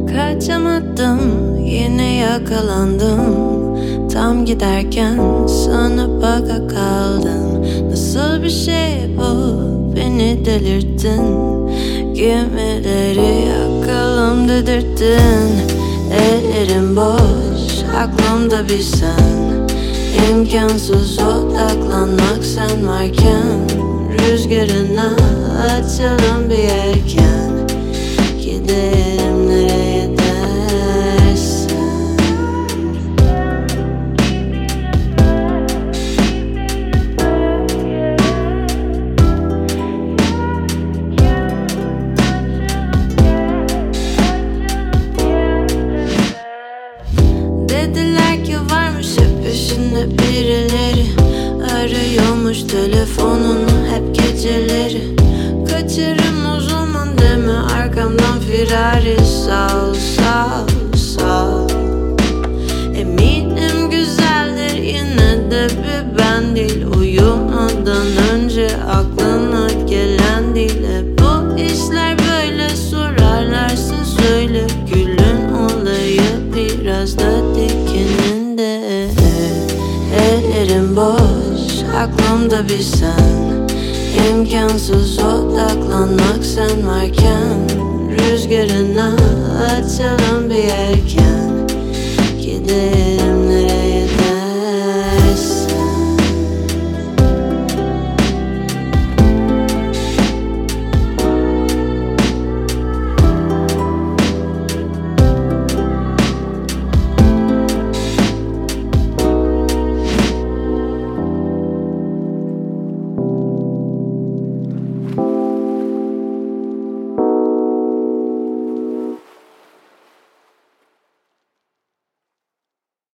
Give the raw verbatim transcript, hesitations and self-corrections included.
Kaçamadım, yine yakalandım. Tam giderken sana baka kaldım. Nasıl bir şey bu, beni delirttin. Gemileri yakalım dedirttin. Ellerim boş, aklımda bir sen. İmkansız odaklanmak sen varken. Rüzgarına açalım bir yelken. Gidelim nereye dersen. Dediler ki varmış hep peşinde birileri. Arıyormuş telefonunu hep geceleri. Kaçırım o zaman deme, arkamdan firari. Sağ ol, sağ ol, sağ ol. Eminim güzeldir, yine de bir ben değil. Uyumadan önce aklına gelen değil. Hep bu işler böyle, sorarlarsa söyle. Gülün olayı biraz da dikeninde. Ellerim boş, aklımda bir sen. İmkansız odaklanmak sen varken. Rüzgarına açalım bir yelken.